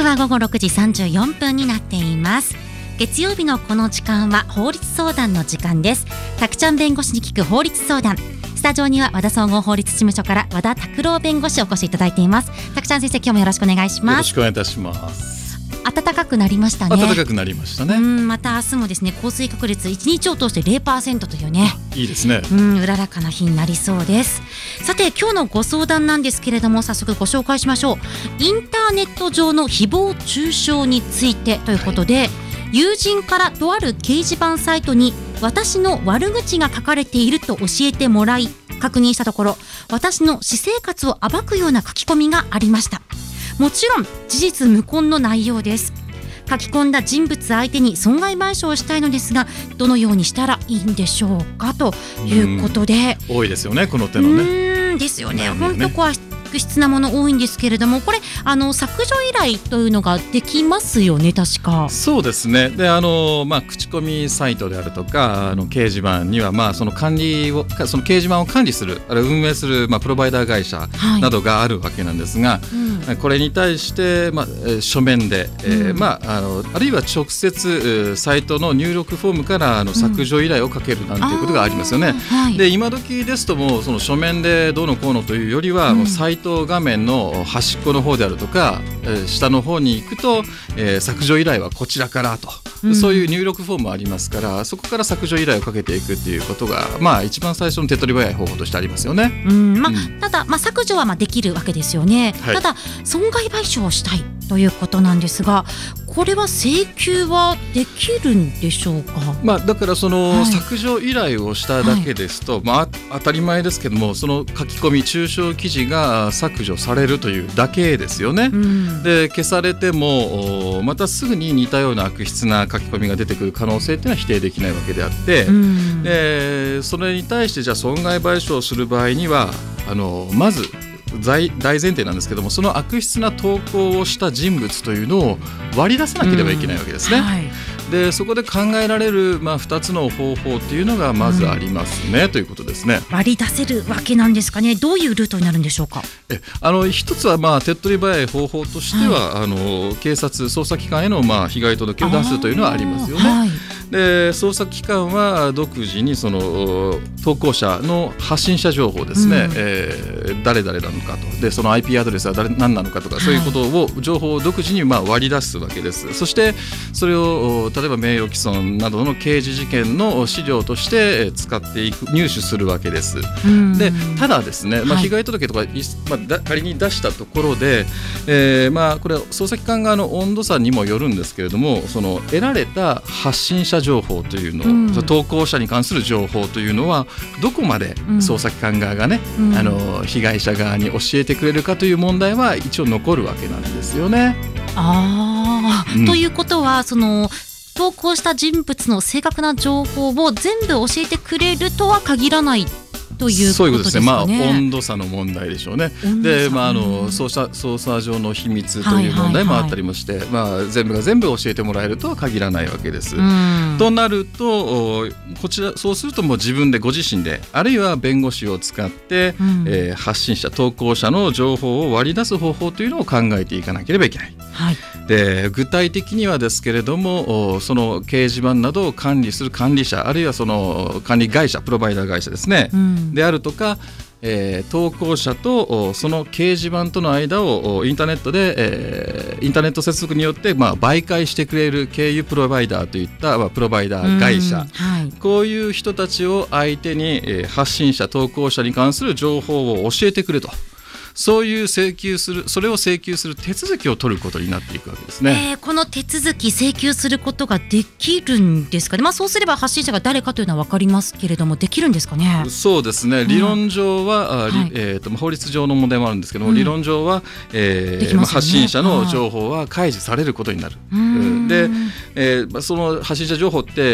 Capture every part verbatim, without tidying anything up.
はごごろくじさんじゅうよんぷんになっています。月曜日のこの時間は法律相談の時間です。たくちゃん弁護士に聞く法律相談。スタジオには和田総合法律事務所から和田拓郎弁護士お越しいただいています。たくちゃん先生、今日もよろしくお願いします。 よろしくお願いいたします。 暖かくなりましたね。 暖かくなりましたね。 うん、また明日もですね、降水確率いちにちを通して ゼロパーセント というね、 いいですね。 うん、うららかな日になりそうです。さて、今日のご相談なんですけれども、早速ご紹介しましょう。インターネット上の誹謗中傷についてということで、はい、友人からとある掲示板サイトに私の悪口が書かれていると教えてもらい、確認したところ、私の私生活を暴くような書き込みがありました。もちろん事実無根の内容です。書き込んだ人物相手に損害賠償をしたいのですが、どのようにしたらいいんでしょうかということで、 多いですよね、この手のね。うーんですよね。本当こう悪質なもの多いんですけれども、これあの削除依頼というのができますよね、確か。 そうですね。で、あの、まあ、口コミサイトであるとか、あの掲示板には、まあ、その管理をその掲示板を管理する、あるいは運営する、まあ、プロバイダー会社などがあるわけなんですが、はい、うん、これに対して、まあ、書面で、うん、えーまあ、あのあるいは直接サイトの入力フォームからあの削除依頼をかけるなんていうことがありますよね。うん、はい、で、今時ですともうその書面でどうのこうのというよりは、うん、もうサイト画面の端っこの方であるとか、えー、下の方に行くと、えー、削除依頼はこちらからと、うん、そういう入力フォームありますから、そこから削除依頼をかけていくっていうことが、まあ、一番最初の手っ取り早い方法としてありますよね。 うん、まあ、うん、ただ、まあ、削除はまあできるわけですよね。はい、ただ損害賠償をしたいということなんですが、これは請求はできるんでしょうか。 まあ、だからその、はい、削除依頼をしただけですと、はい、まあ、当たり前ですけども、その書き込み中傷記事が削除されるというだけですよね。うん、で、消されてもまたすぐに似たような悪質な書き込みが出てくる可能性というのは否定できないわけであって、うん、でそれに対してじゃあ損害賠償をする場合には、あのまず大前提なんですけども、その悪質な投稿をした人物というのを割り出さなければいけないわけですね。うん、はい、でそこで考えられる、まあ、ふたつの方法というのがまずありますね、うん、ということですね。 割り出せるわけなんですかね。どういうルートになるんでしょうか。 えあの一つは、まあ、手っ取り早い方法としては、はい、あの警察捜査機関への、まあ、被害届を出すというのはありますよね。はい、で捜査機関は独自にその投稿者の発信者情報ですね、うん、えー、誰々なのかと、でその アイピー アドレスは誰何なのかとか、そういうことを、はい、情報を独自にまあ割り出すわけです。そしてそれを例えば名誉毀損などの刑事事件の資料として使っていく、入手するわけです。でただですね、まあ、被害届とか、はい、まあ、仮に出したところで、えーまあ、これは捜査機関側の温度差にもよるんですけれども、その得られた発信者情報というのを、うん、投稿者に関する情報というのはどこまで捜査機関側がね、うん、あの被害者側に教えてくれるかという問題は一応残るわけなんですよね。 あ、うん、ということは、その投稿した人物の正確な情報を全部教えてくれるとは限らないということですかね。 そういうことですね。まあ、温度差の問題でしょうね。で、まあ、あの捜査、捜査上の秘密という問題もあったりもして、はいはいはい、まあ、全部が全部教えてもらえるとは限らないわけです。となると、こちらそうするともう自分でご自身で、あるいは弁護士を使って、うん、えー、発信者投稿者の情報を割り出す方法というのを考えていかなければいけない。はい、で具体的にはですけれども、その掲示板などを管理する管理者、あるいはその管理会社、プロバイダー会社ですね、うん、であるとか、えー、投稿者とその掲示板との間をインターネットで、えー、インターネット接続によって、まあ、媒介してくれる経由プロバイダーといった、まあ、プロバイダー会社、はい、こういう人たちを相手に、えー、発信者投稿者に関する情報を教えてくれと、そういう請求する、それを請求する手続きを取ることになっていくわけですね。 えー、この手続き請求することができるんですかね。まあ、そうすれば発信者が誰かというのは分かりますけれども、できるんですかね。 そうですね、理論上は、うん、はい、えー、と法律上の問題もあるんですけども、うん、理論上は、えーね、発信者の情報は開示されることになる。で、えー、その発信者情報って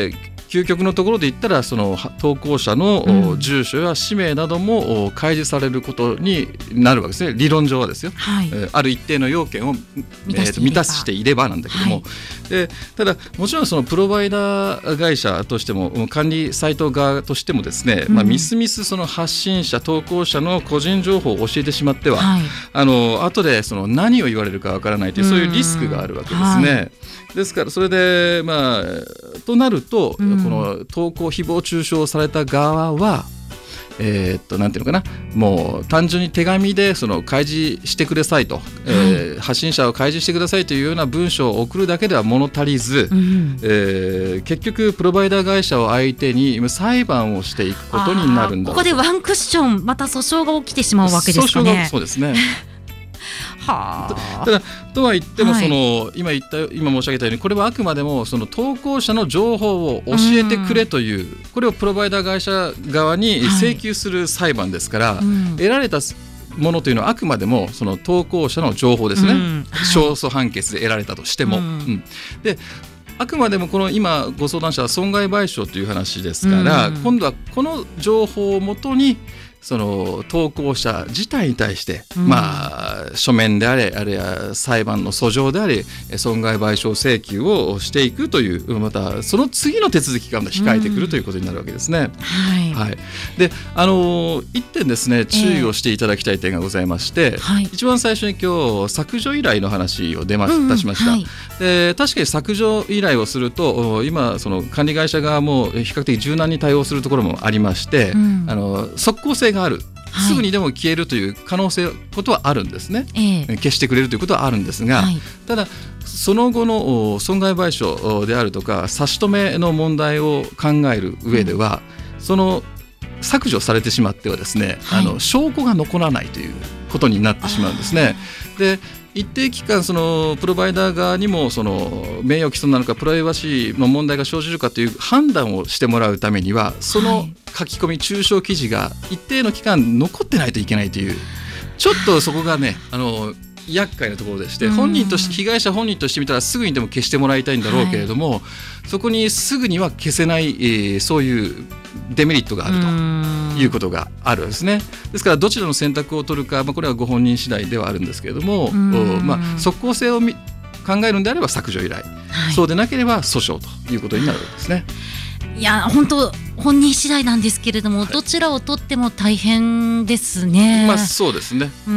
究極のところで言ったらその投稿者の住所や氏名なども開示されることになるわけですね、理論上はですよ、はい、ある一定の要件を満たしていれば、えー、満たしていればなんだけども、はい、でただもちろんそのプロバイダー会社としても管理サイト側としてもですね、うんまあ、みすみすその発信者投稿者の個人情報を教えてしまっては、はい、あの後でその何を言われるかわからないというそういうリスクがあるわけですね、はい、ですからそれでまあとなると、うん、この投稿誹謗中傷された側はえー、っとなんていうのかな、もう単純に手紙でその開示してくださいと、はいえー、発信者を開示してくださいというような文章を送るだけでは物足りず、うんえー、結局プロバイダー会社を相手に裁判をしていくことになるんだ。 ここでワンクッションまた訴訟が起きてしまうわけですかね。 訴訟がそうですねはあ、ただとは言ってもその、はい、今言った今申し上げたようにこれはあくまでもその投稿者の情報を教えてくれという、うん、これをプロバイダー会社側に請求する裁判ですから、はいうん、得られたものというのはあくまでもその投稿者の情報ですね、うんはい、勝訴判決で得られたとしても、うんうん、であくまでもこの今ご相談者は損害賠償という話ですから、うん、今度はこの情報をもとにその投稿者自体に対して、うんまあ、書面であれあるいは裁判の訴状であれ損害賠償請求をしていくというまたその次の手続きが控えてくるということになるわけですね、うんはいはい、であの一点ですね注意をしていただきたい点がございまして、えーはい、一番最初に今日削除依頼の話を出まし、うん、出しました、はい、で確かに削除依頼をすると今その管理会社側も比較的柔軟に対応するところもありまして、うん、あの即効性があるすぐにでも消えるという可能性ことはあるんですね、えー、消してくれるということはあるんですが、はい、ただその後の損害賠償であるとか差し止めの問題を考える上では、うん、その削除されてしまってはですね、はい、あの証拠が残らないということになってしまうんですね。で一定期間そのプロバイダー側にもその名誉毀損なのかプライバシーの問題が生じるかという判断をしてもらうためにはその書き込み中傷記事が一定の期間残ってないといけないというちょっとそこがねあの厄介なところでして本人として被害者本人としてみたらすぐにでも消してもらいたいんだろうけれども、はい、そこにすぐには消せない、えー、そういうデメリットがあるということがあるんですね。ですからどちらの選択を取るか、まあ、これはご本人次第ではあるんですけれども、まあ、即効性を考えるんであれば削除依頼、はい、そうでなければ訴訟ということになるわけですね。 いや本当本人次第なんですけれども、はい、どちらを取っても大変ですね。 まあそうですね。うん、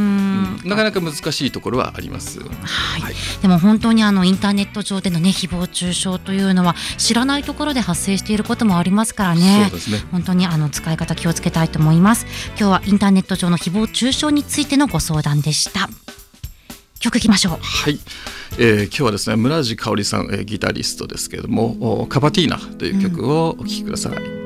なかなか難しいところはあります。はいはい、でも本当にあのインターネット上でのね誹謗中傷というのは知らないところで発生していることもありますからね。そうですね。本当にあの使い方気をつけたいと思います。今日はインターネット上の誹謗中傷についてのご相談でした。曲いきましょう。 はい、えー、今日はですね村地香織さん、えー、ギタリストですけれども、カバティーナという曲をお聴きください。うん